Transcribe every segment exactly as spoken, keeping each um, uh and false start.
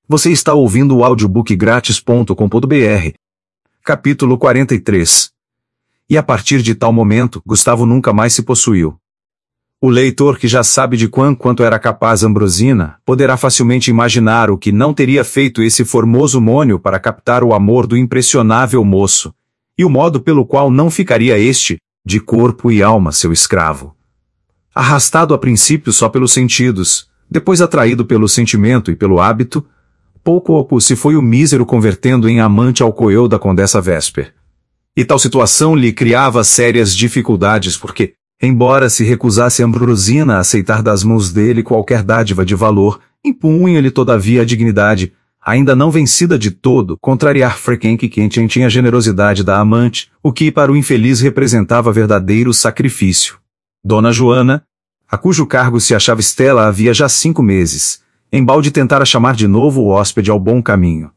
Você está ouvindo o audiobook grátis ponto com ponto br. Capítulo quarenta e três. E a partir de tal momento, Gustavo nunca mais se possuiu. O leitor que já sabe de quão quanto era capaz Ambrosina, poderá facilmente imaginar o que não teria feito esse formoso mônio para captar o amor do impressionável moço, e o modo pelo qual não ficaria este, de corpo e alma, seu escravo. Arrastado a princípio só pelos sentidos, depois atraído pelo sentimento e pelo hábito, pouco a pouco se foi o mísero convertendo em amante alcoeu da Condessa Vesper. E tal situação lhe criava sérias dificuldades porque, embora se recusasse Ambrosina a aceitar das mãos dele qualquer dádiva de valor, impunha-lhe todavia a dignidade, ainda não vencida de todo, contrariar frequente quem tinha a generosidade da amante, o que para o infeliz representava verdadeiro sacrifício. Dona Joana, a cujo cargo se achava Estela havia já cinco meses, embalde tentara chamar de novo o hóspede ao bom caminho.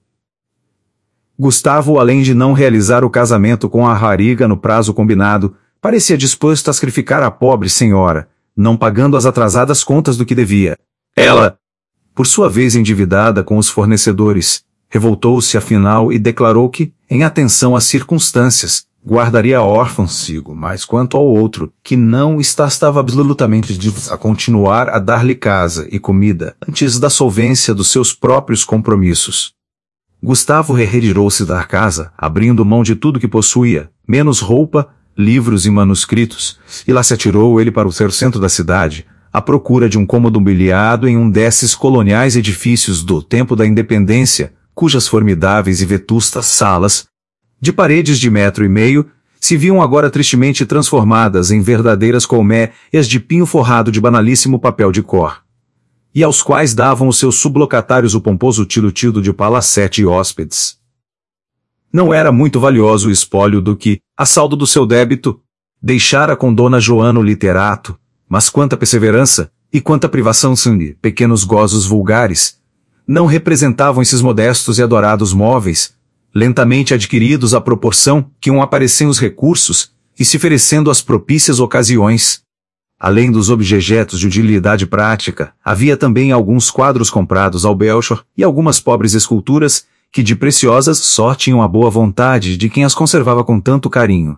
Gustavo, além de não realizar o casamento com a rapariga no prazo combinado, parecia disposto a sacrificar a pobre senhora, não pagando as atrasadas contas do que devia. Ela, por sua vez endividada com os fornecedores, revoltou-se afinal e declarou que, em atenção às circunstâncias, guardaria a órfã consigo, mas quanto ao outro, que não está, estava absolutamente disposto a continuar a dar-lhe casa e comida, antes da solvência dos seus próprios compromissos. Gustavo retirou-se da casa, abrindo mão de tudo que possuía, menos roupa, livros e manuscritos, e lá se atirou ele para o centro da cidade, à procura de um cômodo mobiliado em um desses coloniais edifícios do tempo da independência, cujas formidáveis e vetustas salas, de paredes de metro e meio, se viam agora tristemente transformadas em verdadeiras colmeias de pinho forrado de banalíssimo papel de cor, e aos quais davam os seus sublocatários o pomposo tilo-tilo de palacete e hóspedes. Não era muito valioso o espólio do que, a saldo do seu débito, deixara com Dona Joana o literato, mas quanta perseverança, e quanta privação sangue, pequenos gozos vulgares, não representavam esses modestos e adorados móveis, lentamente adquiridos à proporção que um apareciam os recursos, e se oferecendo às propícias ocasiões. Além dos objetos de utilidade prática, havia também alguns quadros comprados ao Belchor e algumas pobres esculturas, que de preciosas só tinham a boa vontade de quem as conservava com tanto carinho.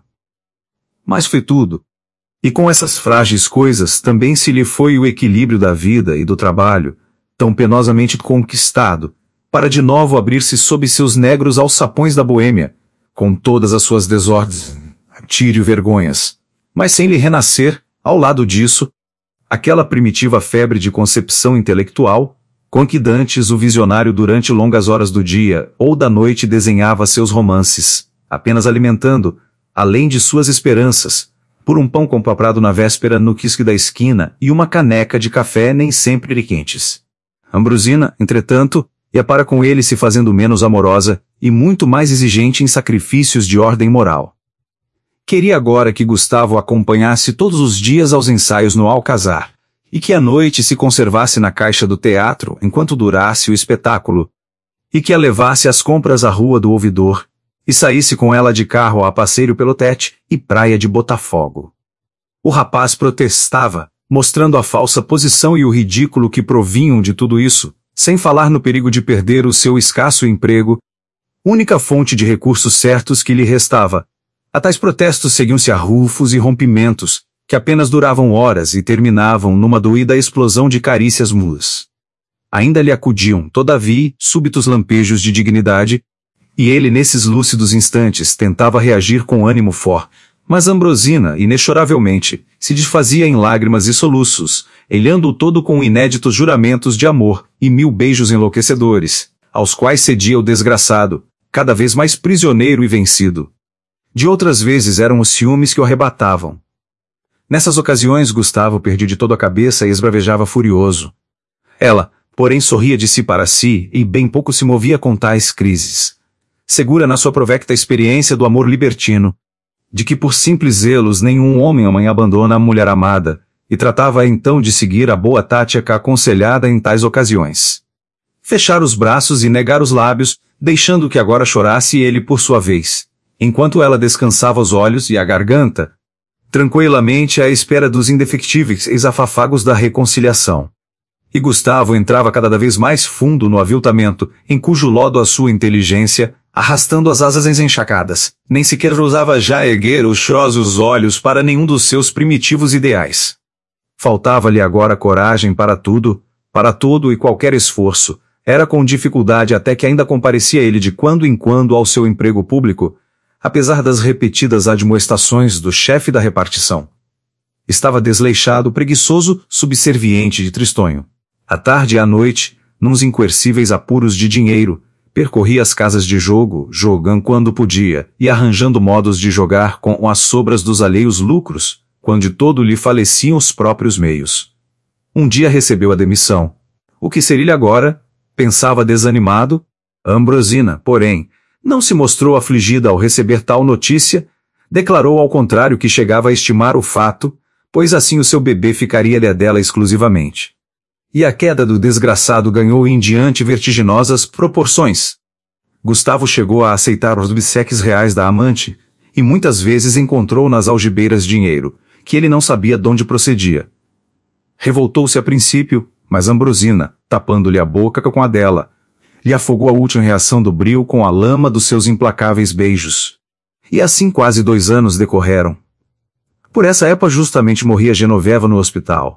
Mas foi tudo. E com essas frágeis coisas também se lhe foi o equilíbrio da vida e do trabalho, tão penosamente conquistado, para de novo abrir-se sob seus negros alçapões da Boêmia, com todas as suas desordens, tiro e vergonhas, mas sem lhe renascer, ao lado disso, aquela primitiva febre de concepção intelectual, com que dantes o visionário durante longas horas do dia ou da noite desenhava seus romances, apenas alimentando, além de suas esperanças, por um pão comprado na véspera no quisque da esquina e uma caneca de café nem sempre quentes. Ambrosina, entretanto, ia para com ele se fazendo menos amorosa e muito mais exigente em sacrifícios de ordem moral. Queria agora que Gustavo acompanhasse todos os dias aos ensaios no Alcazar, e que à noite se conservasse na caixa do teatro enquanto durasse o espetáculo, e que a levasse às compras à Rua do Ouvidor, e saísse com ela de carro a passeio pelo Tete e Praia de Botafogo. O rapaz protestava, mostrando a falsa posição e o ridículo que provinham de tudo isso, sem falar no perigo de perder o seu escasso emprego, única fonte de recursos certos que lhe restava. A tais protestos seguiam-se arrufos e rompimentos, que apenas duravam horas e terminavam numa doída explosão de carícias muas. Ainda lhe acudiam, todavia, súbitos lampejos de dignidade, e ele nesses lúcidos instantes tentava reagir com ânimo forte, mas Ambrosina, inexoravelmente, se desfazia em lágrimas e soluços, elhando-o todo com inéditos juramentos de amor e mil beijos enlouquecedores, aos quais cedia o desgraçado, cada vez mais prisioneiro e vencido. De outras vezes eram os ciúmes que o arrebatavam. Nessas ocasiões Gustavo perdia de todo a cabeça e esbravejava furioso. Ela, porém, sorria de si para si e bem pouco se movia com tais crises. Segura na sua provecta experiência do amor libertino, de que por simples zelos nenhum homem ou mãe abandona a mulher amada, e tratava então de seguir a boa tática aconselhada em tais ocasiões. Fechar os braços e negar os lábios, deixando que agora chorasse ele por sua vez, enquanto ela descansava os olhos e a garganta, tranquilamente à espera dos indefectíveis afafagos da reconciliação. E Gustavo entrava cada vez mais fundo no aviltamento, em cujo lodo a sua inteligência, arrastando as asas enxacadas, nem sequer ousava já erguer os chosos olhos para nenhum dos seus primitivos ideais. Faltava-lhe agora coragem para tudo, para todo e qualquer esforço. Era com dificuldade até que ainda comparecia ele de quando em quando ao seu emprego público, apesar das repetidas admoestações do chefe da repartição. Estava desleixado, preguiçoso, subserviente de tristonho. À tarde e à noite, nuns incoercíveis apuros de dinheiro, percorria as casas de jogo, jogando quando podia, e arranjando modos de jogar com as sobras dos alheios lucros, quando de todo lhe faleciam os próprios meios. Um dia recebeu a demissão. O que seria-lhe agora? Pensava desanimado. Ambrosina, porém, não se mostrou afligida ao receber tal notícia, declarou ao contrário que chegava a estimar o fato, pois assim o seu bebê ficaria-lhe a dela exclusivamente. E a queda do desgraçado ganhou em diante vertiginosas proporções. Gustavo chegou a aceitar os obséquios reais da amante, e muitas vezes encontrou nas algibeiras dinheiro, que ele não sabia de onde procedia. Revoltou-se a princípio, mas Ambrosina, tapando-lhe a boca com a dela, lhe afogou a última reação do brio com a lama dos seus implacáveis beijos. E assim quase dois anos decorreram. Por essa época justamente morria Genoveva no hospital.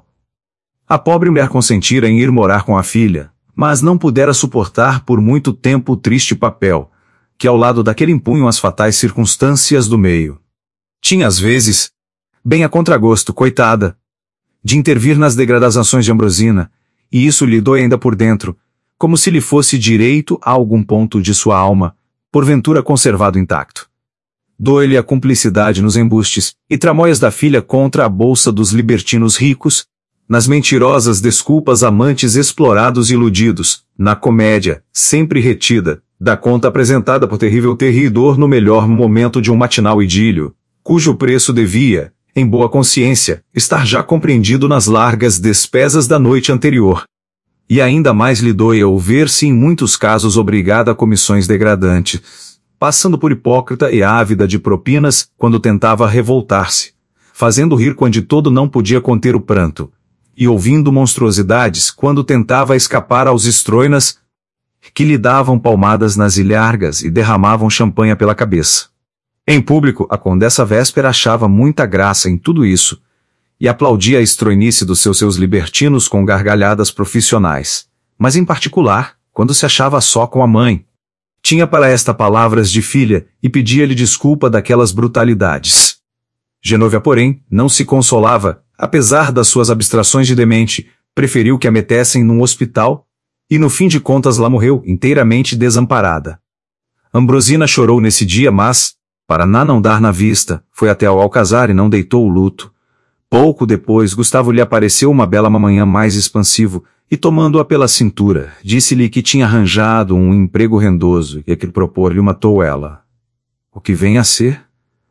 A pobre mulher consentira em ir morar com a filha, mas não pudera suportar por muito tempo o triste papel, que ao lado daquele impunham as fatais circunstâncias do meio. Tinha às vezes, bem a contragosto, coitada, de intervir nas degradações de Ambrosina, e isso lhe dói ainda por dentro, como se lhe fosse direito a algum ponto de sua alma, porventura conservado intacto. Dói-lhe a cumplicidade nos embustes e tramóias da filha contra a bolsa dos libertinos ricos, nas mentirosas desculpas amantes explorados e iludidos, na comédia, sempre retida, da conta apresentada por terrível terridor no melhor momento de um matinal idílio, cujo preço devia, em boa consciência, estar já compreendido nas largas despesas da noite anterior. E ainda mais lhe doía o ver-se em muitos casos obrigada a comissões degradantes, passando por hipócrita e ávida de propinas quando tentava revoltar-se, fazendo rir quando de todo não podia conter o pranto, e ouvindo monstruosidades quando tentava escapar aos estroinas, que lhe davam palmadas nas ilhargas e derramavam champanha pela cabeça. Em público, a condessa Véspera achava muita graça em tudo isso, e aplaudia a estroinice dos seus seus libertinos com gargalhadas profissionais, mas em particular, quando se achava só com a mãe. Tinha para esta palavras de filha, e pedia-lhe desculpa daquelas brutalidades. Genoveva, porém, não se consolava, apesar das suas abstrações de demente, preferiu que a metessem num hospital, e no fim de contas lá morreu, inteiramente desamparada. Ambrosina chorou nesse dia, mas, para não dar na vista, foi até ao alcazar e não deitou o luto. Pouco depois, Gustavo lhe apareceu uma bela manhã mais expansivo, e tomando-a pela cintura, disse-lhe que tinha arranjado um emprego rendoso e que propor-lhe matou ela. O que vem a ser?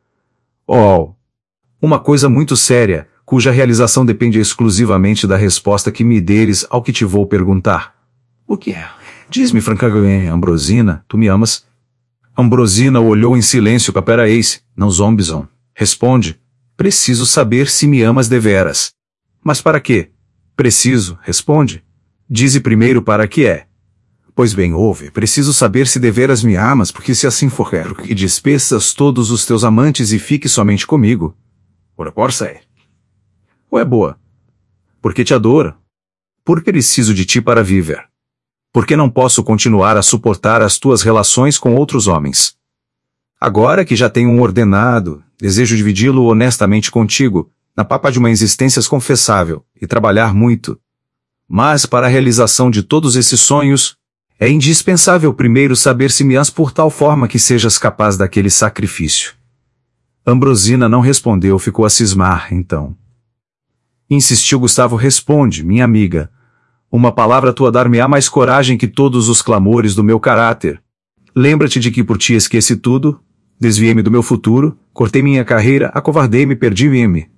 Oh! Uma coisa muito séria, cuja realização depende exclusivamente da resposta que me deres ao que te vou perguntar. O que é? Diz-me francamente, Ambrosina, tu me amas? Ambrosina olhou em silêncio para Ace, não zombison. Responde. Preciso saber se me amas deveras. Mas para quê? Preciso, responde. Dize primeiro para que é. Pois bem, ouve, preciso saber se deveras me amas, porque se assim for, quero que despeças todos os teus amantes e fique somente comigo. Ora, porça é. Ou é boa? Porque te adoro. Porque preciso de ti para viver. Porque não posso continuar a suportar as tuas relações com outros homens. Agora que já tenho um ordenado, desejo dividi-lo honestamente contigo, na papa de uma existência confessável, e trabalhar muito. Mas para a realização de todos esses sonhos, é indispensável primeiro saber se me amas por tal forma que sejas capaz daquele sacrifício. Ambrosina não respondeu, ficou a cismar, então. Insistiu Gustavo, responde, minha amiga. Uma palavra tua dar-me-á mais coragem que todos os clamores do meu caráter. Lembra-te de que por ti esqueci tudo, desviei-me do meu futuro, cortei minha carreira, acovardei-me, perdi-me.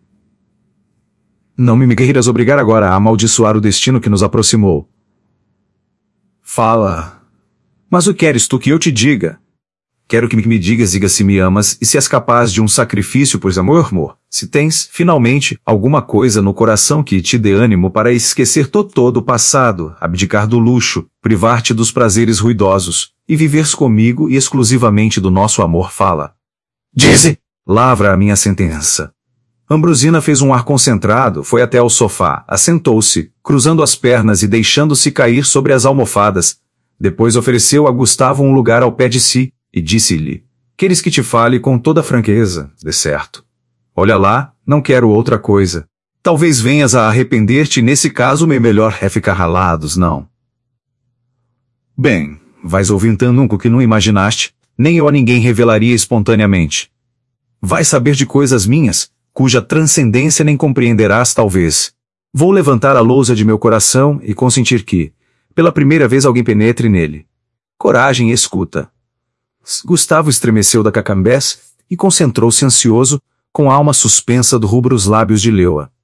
Não me queiras obrigar agora a amaldiçoar o destino que nos aproximou. Fala. Mas o queres tu que eu te diga? Quero que me digas, diga se me amas e se és capaz de um sacrifício, pois amor, amor, se tens, finalmente, alguma coisa no coração que te dê ânimo para esquecer to todo o passado, abdicar do luxo, privar-te dos prazeres ruidosos, e viveres comigo e exclusivamente do nosso amor, fala. Dize! Lavra a minha sentença. Ambrosina fez um ar concentrado, foi até ao sofá, assentou-se, cruzando as pernas e deixando-se cair sobre as almofadas. Depois ofereceu a Gustavo um lugar ao pé de si, e disse-lhe, queres que te fale com toda franqueza, de certo. Olha lá, não quero outra coisa. Talvez venhas a arrepender-te, nesse caso é melhor é ficar ralados, não? Bem, vais ouvindo o que não imaginaste, nem eu a ninguém revelaria espontaneamente. Vais saber de coisas minhas, cuja transcendência nem compreenderás talvez. Vou levantar a lousa de meu coração e consentir que, pela primeira vez alguém penetre nele. Coragem e escuta. Gustavo estremeceu da cacambés e concentrou-se ansioso, com a alma suspensa do rubro os lábios de Leoa.